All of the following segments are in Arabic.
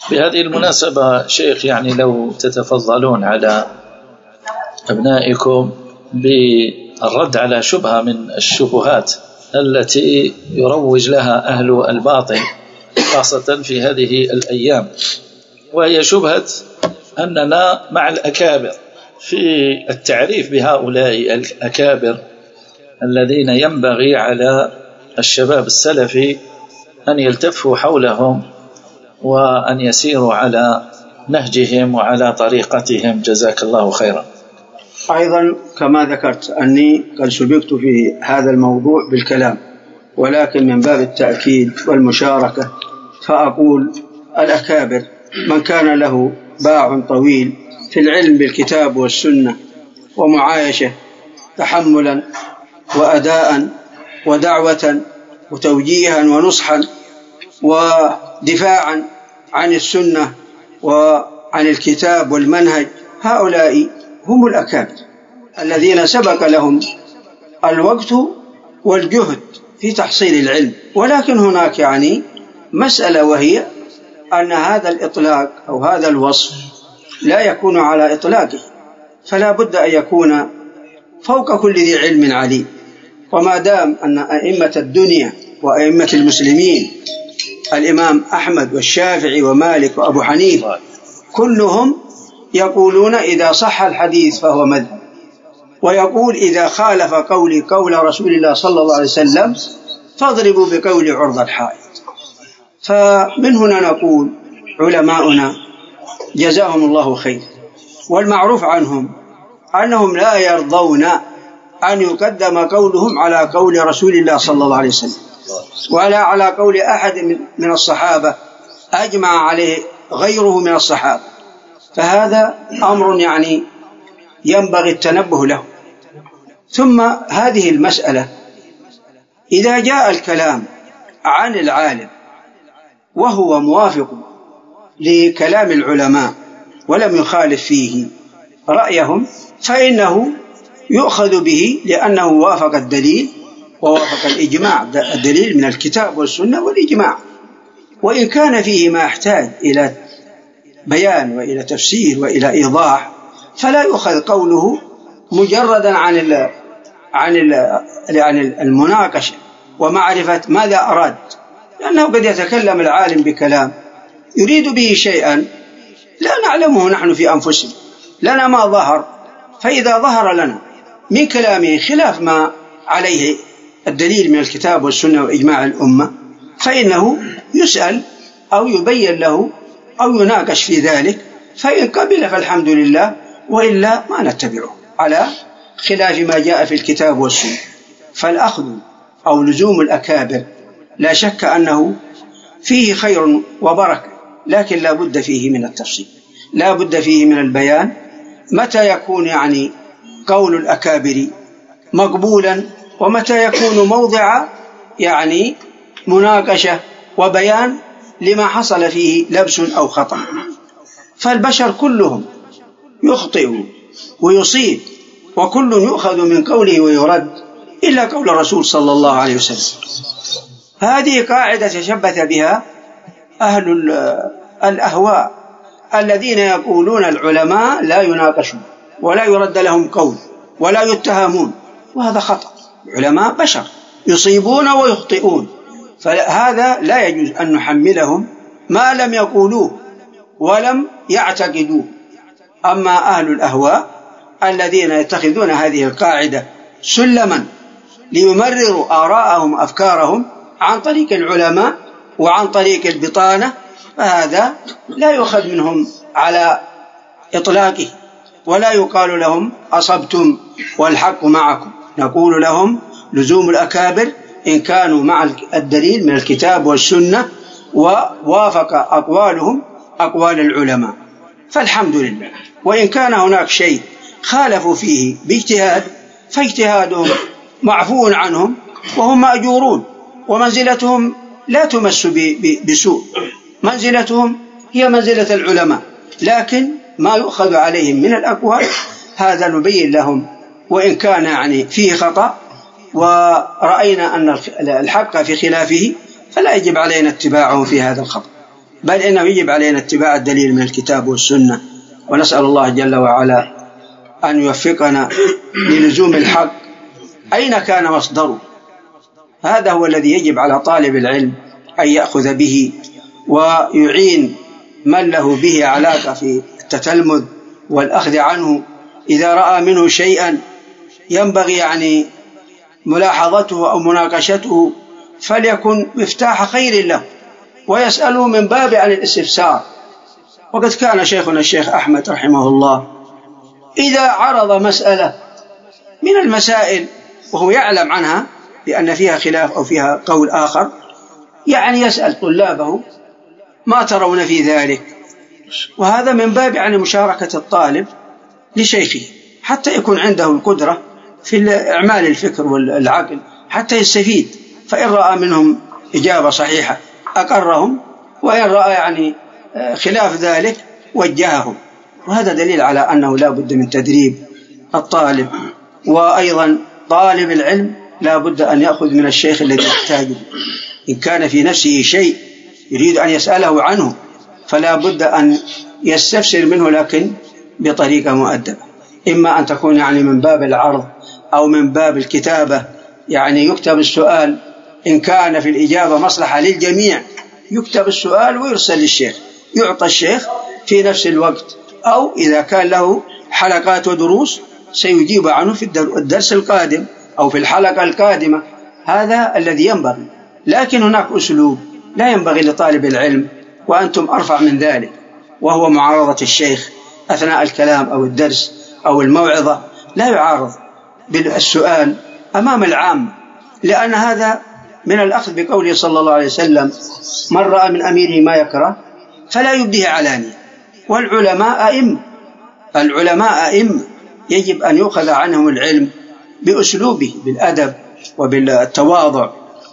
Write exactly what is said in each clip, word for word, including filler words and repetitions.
بهذه المناسبة شيخ، يعني لو تتفضلون على أبنائكم بالرد على شبهة من الشبهات التي يروج لها أهل الباطل خاصة في هذه الأيام، وهي شبهة أننا مع الأكابر في التعريف بهؤلاء الأكابر الذين ينبغي على الشباب السلفي أن يلتفوا حولهم وأن يسيروا على نهجهم وعلى طريقتهم. جزاك الله خيرا. أيضا كما ذكرت أني قد سبقت في هذا الموضوع بالكلام، ولكن من باب التأكيد والمشاركة فأقول الأكابر من كان له باع طويل في العلم بالكتاب والسنة ومعايشة تحملا وأداء ودعوة وتوجيها ونصحا ودفاعا عن السنة وعن الكتاب والمنهج، هؤلاء هم الأكابر الذين سبق لهم الوقت والجهد في تحصيل العلم. ولكن هناك يعني مسألة، وهي أن هذا الإطلاق أو هذا الوصف لا يكون على إطلاقه، فلا بد أن يكون فوق كل ذي علم عليم. وما دام أن أئمة الدنيا وأئمة المسلمين الإمام أحمد والشافعي ومالك وأبو حنيفة كلهم يقولون إذا صح الحديث فهو مذهب، ويقول إذا خالف قولي قول رسول الله صلى الله عليه وسلم فاضربوا بقول عرض الحائط. فمن هنا نقول علماؤنا جزاهم الله خير، والمعروف عنهم أنهم لا يرضون أن يقدم قولهم على قول رسول الله صلى الله عليه وسلم ولا على قول أحد من الصحابة أجمع عليه غيره من الصحابة، فهذا أمر يعني ينبغي التنبه له. ثم هذه المسألة إذا جاء الكلام عن العالم وهو موافق لكلام العلماء ولم يخالف فيه رأيهم فإنه يؤخذ به، لأنه وافق الدليل ووافق الإجماع، الدليل من الكتاب والسنة والإجماع. وإن كان فيه ما يحتاج إلى بيان وإلى تفسير وإلى إيضاح فلا يؤخذ قوله مجردا عن ال عن ال عن المناقشة ومعرفة ماذا أراد، لأنه قد يتكلم العالم بكلام يريد به شيئا لا نعلمه نحن في أنفسنا، لنا ما ظهر، فإذا ظهر لنا من كلامه خلاف ما عليه الدليل من الكتاب والسنة وإجماع الأمة فإنه يسأل أو يبين له أو يناقش في ذلك، فإن قبل فالحمد لله، وإلا ما نتبعه على خلاف ما جاء في الكتاب والسنة. فالأخذ أو لزوم الأكابر لا شك أنه فيه خير وبركة، لكن لا بد فيه من التفصيل، لا بد فيه من البيان متى يكون يعني قول الأكابر مقبولا ومتى يكون موضع يعني مناقشة وبيان لما حصل فيه لبس أو خطأ. فالبشر كلهم يخطئ ويصيب، وكل يؤخذ من قوله ويرد إلا قول الرسول صلى الله عليه وسلم. هذه قاعدة تشبث بها أهل الأهواء الذين يقولون العلماء لا يناقشون ولا يرد لهم قول ولا يتهمون، وهذا خطأ. العلماء بشر يصيبون ويخطئون، فهذا لا يجوز أن نحملهم ما لم يقولوه ولم يعتقدوه. أما أهل الأهواء الذين يتخذون هذه القاعدة سلما ليمرروا آراءهم أفكارهم عن طريق العلماء وعن طريق البطانة، فهذا لا يؤخذ منهم على إطلاقه، ولا يقال لهم أصبتم والحق معكم. نقول لهم لزوم الأكابر إن كانوا مع الدليل من الكتاب والسنة ووافق أقوالهم أقوال العلماء فالحمد لله. وإن كان هناك شيء خالفوا فيه باجتهاد فاجتهادهم معفو عنهم وهم مأجورون، ومنزلتهم لا تمس بسوء، منزلتهم هي منزلة العلماء، لكن ما يؤخذ عليهم من الأقوال هذا نبين لهم، وإن كان يعني فيه خطأ ورأينا أن الحق في خلافه فلا يجب علينا اتباعه في هذا الخطأ. بل إنه يجب علينا اتباع الدليل من الكتاب والسنة، ونسأل الله جل وعلا أن يوفقنا للزوم الحق أين كان مصدره. هذا هو الذي يجب على طالب العلم أن يأخذ به ويعين من له به علاقة في التتلمذ والأخذ عنه. إذا رأى منه شيئا ينبغي يعني ملاحظته أو مناقشته فليكن مفتاح خير له، ويسأله من باب عن الاستفسار. وقد كان شيخنا الشيخ أحمد رحمه الله إذا عرض مسألة من المسائل وهو يعلم عنها بأن فيها خلاف أو فيها قول آخر، يعني يسأل طلابه ما ترون في ذلك، وهذا من باب عن مشاركة الطالب لشيخه حتى يكون عنده القدرة في إعمال الفكر والعقل حتى يستفيد. فإن رأى منهم إجابة صحيحة أقرهم، وإن رأى يعني خلاف ذلك وجههم. وهذا دليل على أنه لا بد من تدريب الطالب. وأيضا طالب العلم لا بد أن يأخذ من الشيخ الذي يحتاجه. إن كان في نفسه شيء يريد أن يسأله عنه فلا بد أن يستفسر منه، لكن بطريقة مؤدبة، إما أن تكون يعني من باب العرض أو من باب الكتابة، يعني يكتب السؤال إن كان في الإجابة مصلحة للجميع يكتب السؤال ويرسل للشيخ، يعطى الشيخ في نفس الوقت، أو إذا كان له حلقات ودروس سيجيب عنه في الدرس القادم أو في الحلقة القادمة. هذا الذي ينبغي. لكن هناك أسلوب لا ينبغي لطالب العلم وأنتم أرفع من ذلك، وهو معارضة الشيخ أثناء الكلام أو الدرس أو الموعظة. لا يعارض بالسؤال أمام العام، لأن هذا من الأخذ بقوله صلى الله عليه وسلم: من رأى من أميره ما يكره فلا يبديه علانية. والعلماء أئمة، العلماء أئمة يجب أن يؤخذ عنهم العلم بأسلوبه بالأدب وبالتواضع،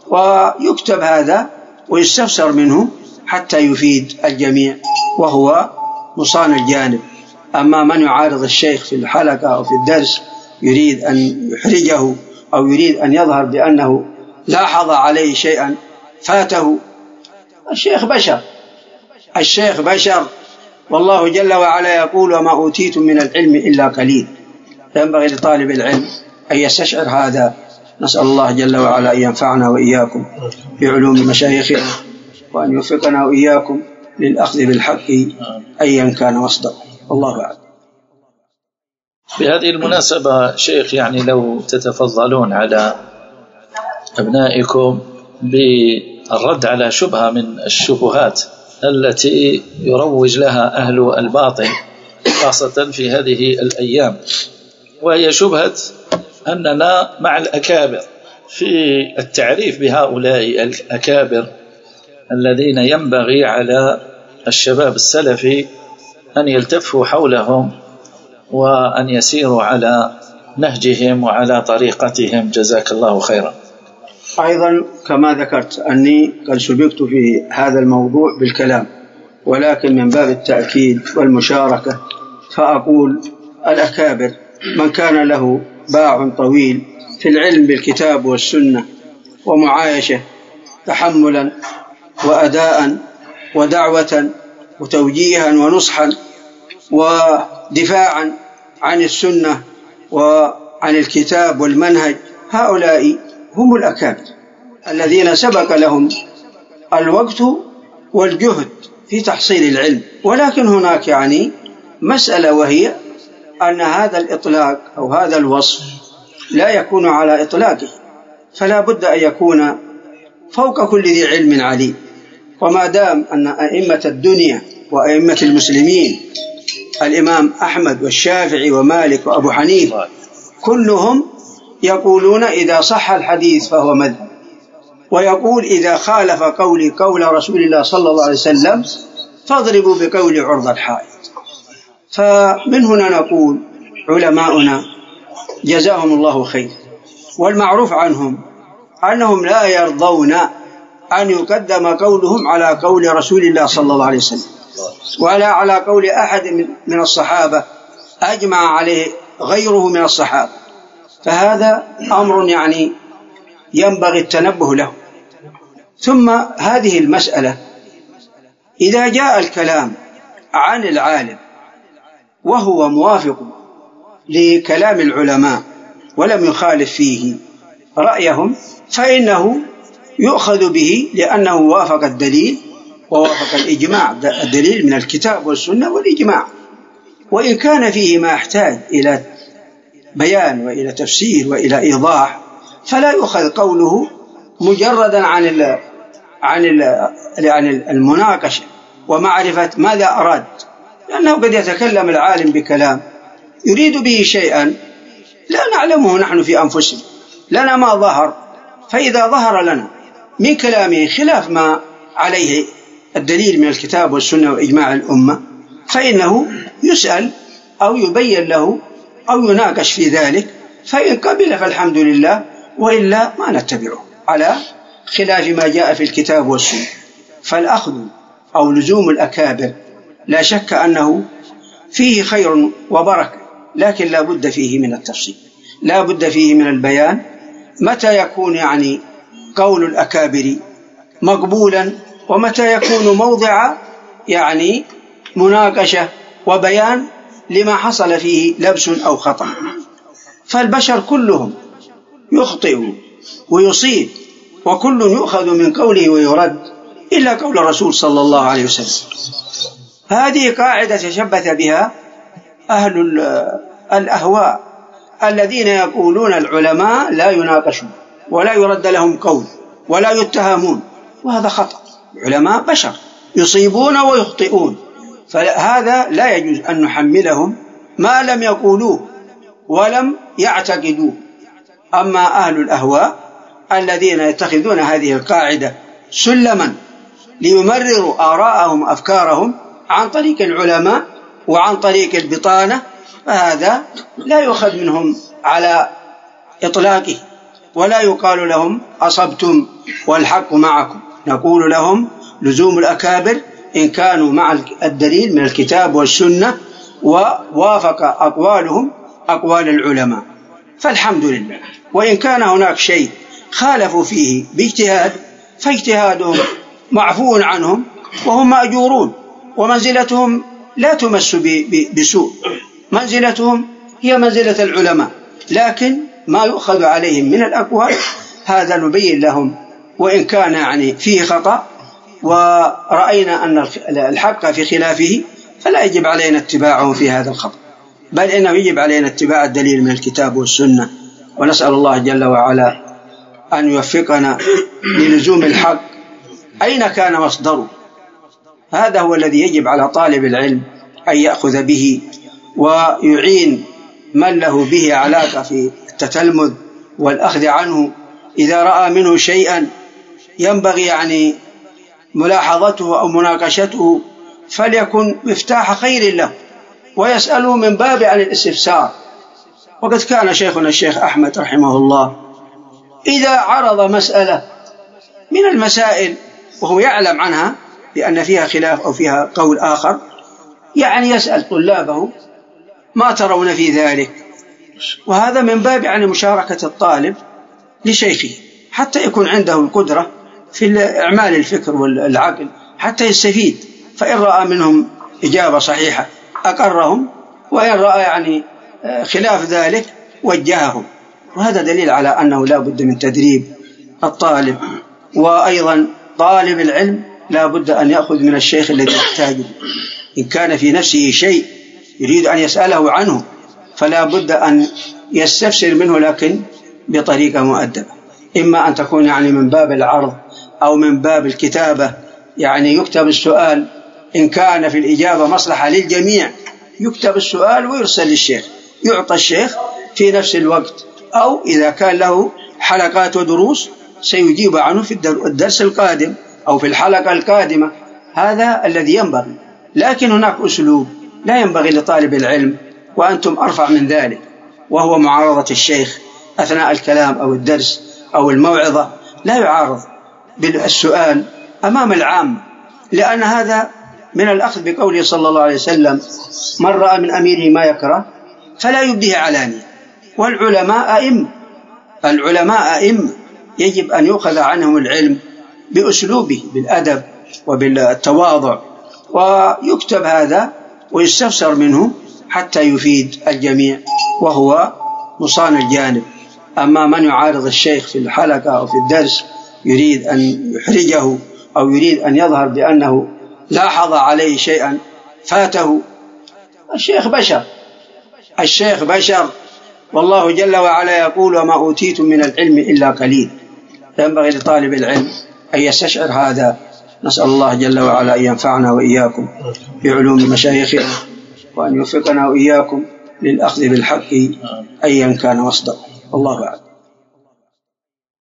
ويكتب هذا ويستفسر منه حتى يفيد الجميع وهو مصان الجانب. أما من يعارض الشيخ في الحلقة أو في الدرس يريد أن يحرجه أو يريد أن يظهر بأنه لاحظ عليه شيئا فاته، الشيخ بشر، الشيخ بشر، والله جل وعلا يقول: وما أوتيتم من العلم إلا قليل. ينبغي لطالب العلم أن يستشعر هذا. نسأل الله جل وعلا أن ينفعنا وإياكم بعلوم مشايخنا، وأن يوفقنا وإياكم للأخذ بالحق أيا كان مصدر. الله أعلم. بهذه المناسبة شيخ، يعني لو تتفضلون على أبنائكم بالرد على شبهة من الشبهات التي يروج لها أهل الباطل خاصة في هذه الأيام، وهي شبهة أننا مع الأكابر في التعريف بهؤلاء الأكابر الذين ينبغي على الشباب السلفي أن يلتفوا حولهم وأن يسيروا على نهجهم وعلى طريقتهم. جزاك الله خيرا. أيضا كما ذكرت أني قد سبقت في هذا الموضوع بالكلام، ولكن من باب التأكيد والمشاركة فأقول: الأكابر من كان له باع طويل في العلم بالكتاب والسنة ومعايشة تحملا وأداء ودعوة وتوجيها ونصحا ودفاعا عن السنة وعن الكتاب والمنهج، هؤلاء هم الأكابر الذين سبق لهم الوقت والجهد في تحصيل العلم. ولكن هناك يعني مسألة، وهي أن هذا الإطلاق أو هذا الوصف لا يكون على إطلاقه، فلا بد أن يكون فوق كل ذي علم عليم. وما دام أن أئمة الدنيا وأئمة المسلمين الإمام أحمد والشافعي ومالك وأبو حنيفة كلهم يقولون إذا صح الحديث فهو مذهب، ويقول إذا خالف قولي قول رسول الله صلى الله عليه وسلم فاضربوا بقول عرض الحائط. فمن هنا نقول علماؤنا جزاهم الله خير، والمعروف عنهم أنهم لا يرضون أن يقدم قولهم على قول رسول الله صلى الله عليه وسلم ولا على قول أحد من الصحابة أجمع عليه غيره من الصحابة. فهذا أمر يعني ينبغي التنبه له. ثم هذه المسألة إذا جاء الكلام عن العالم وهو موافق لكلام العلماء ولم يخالف فيه رأيهم فإنه يؤخذ به لأنه وافق الدليل ووافق الإجماع، الدليل من الكتاب والسنة والإجماع. وإن كان فيه ما يحتاج إلى بيان وإلى تفسير وإلى إيضاح فلا يؤخذ قوله مجردا عن ال عن ال عن المناقشة ومعرفة ماذا أراد، لأنه قد يتكلم العالم بكلام يريد به شيئا لا نعلمه نحن في أنفسنا، لنا ما ظهر، فإذا ظهر لنا من كلامه خلاف ما عليه الدليل من الكتاب والسنة وإجماع الأمة فإنه يسأل أو يبين له أو يناقش في ذلك، فإن قبل فالحمد لله، وإلا ما نتبعه على خلاف ما جاء في الكتاب والسنة. فالأخذ أو لزوم الأكابر لا شك أنه فيه خير وبركة، لكن لا بد فيه من التفصيل، لا بد فيه من البيان متى يكون يعني قول الأكابر مقبولا ومتى يكون موضع يعني مناقشة وبيان لما حصل فيه لبس أو خطأ. فالبشر كلهم يخطئ ويصيب وكل يؤخذ من قوله ويرد إلا قول الرسول صلى الله عليه وسلم. هذه قاعدة تشبث بها أهل الأهواء الذين يقولون العلماء لا يناقشون ولا يرد لهم قول ولا يتهمون، وهذا خطأ. العلماء بشر يصيبون ويخطئون، فهذا لا يجوز أن نحملهم ما لم يقولوه ولم يعتقدوه. أما أهل الأهواء الذين يتخذون هذه القاعدة سلما ليمرروا آراءهم وأفكارهم عن طريق العلماء وعن طريق البطانة، فهذا لا يؤخذ منهم على إطلاقه، ولا يقال لهم أصبتم والحق معكم. نقول لهم لزوم الأكابر إن كانوا مع الدليل من الكتاب والسنة ووافق أقوالهم أقوال العلماء فالحمد لله. وإن كان هناك شيء خالفوا فيه باجتهاد فاجتهادهم معفو عنهم وهم مأجورون، ومنزلتهم لا تمس بسوء، منزلتهم هي منزلة العلماء، لكن ما يؤخذ عليهم من الأقوال هذا نبين لهم، وإن كان يعني فيه خطأ ورأينا أن الحق في خلافه فلا يجب علينا اتباعه في هذا الخطأ، بل إنه يجب علينا اتباع الدليل من الكتاب والسنة. ونسأل الله جل وعلا أن يوفقنا للزوم الحق أين كان مصدره. هذا هو الذي يجب على طالب العلم أن يأخذ به ويعين من له به علاقة في التتلمذ والأخذ عنه. إذا رأى منه شيئا ينبغي يعني ملاحظته أو مناقشته فليكن مفتاح خير له، ويسأله من باب عن الاستفسار. وقد كان شيخنا الشيخ أحمد رحمه الله إذا عرض مسألة من المسائل وهو يعلم عنها بأن فيها خلاف أو فيها قول آخر، يعني يسأل طلابه ما ترون في ذلك، وهذا من باب عن مشاركة الطالب لشيخه حتى يكون عنده القدرة في إعمال الفكر والعقل حتى يستفيد. فإن رأى منهم إجابة صحيحة أقرهم، وإن رأى يعني خلاف ذلك وجههم. وهذا دليل على أنه لا بد من تدريب الطالب، وأيضا طالب العلم لا بد أن يأخذ من الشيخ الذي يحتاجه. إن كان في نفسه شيء يريد أن يسأله عنه فلا بد أن يستفسر منه، لكن بطريقة مؤدبة، إما أن تكون يعني من باب العرض أو من باب الكتابة، يعني يكتب السؤال إن كان في الإجابة مصلحة للجميع يكتب السؤال ويرسل للشيخ، يعطى الشيخ في نفس الوقت، أو إذا كان له حلقات ودروس سيجيب عنه في الدرس القادم أو في الحلقة القادمة. هذا الذي ينبغي. لكن هناك أسلوب لا ينبغي لطالب العلم وأنتم أرفع من ذلك، وهو معارضة الشيخ أثناء الكلام أو الدرس أو الموعظة. لا يعارض بالسؤال أمام العام، لأن هذا من الأخذ بقوله صلى الله عليه وسلم من رأى من أميره ما يكره فلا يبديه علانية. والعلماء أئمة، العلماء أئمة يجب أن يؤخذ عنهم العلم بأسلوبه بالأدب وبالتواضع ويكتب هذا ويستفسر منه حتى يفيد الجميع وهو مصان الجانب. أما من يعارض الشيخ في الحلقة أو في الدرس يريد أن يحرجه أو يريد أن يظهر بأنه لاحظ عليه شيئا فاته، الشيخ بشر، الشيخ بشر، والله جل وعلا يقول: وما أوتيتم من العلم إلا قليل. ينبغي لطالب العلم أن يستشعر هذا. نسأل الله جل وعلا أن ينفعنا وإياكم بعلوم مشايخنا، وأن يوفقنا وإياكم للأخذ بالحق أيا كان مصدر. الله أعلم.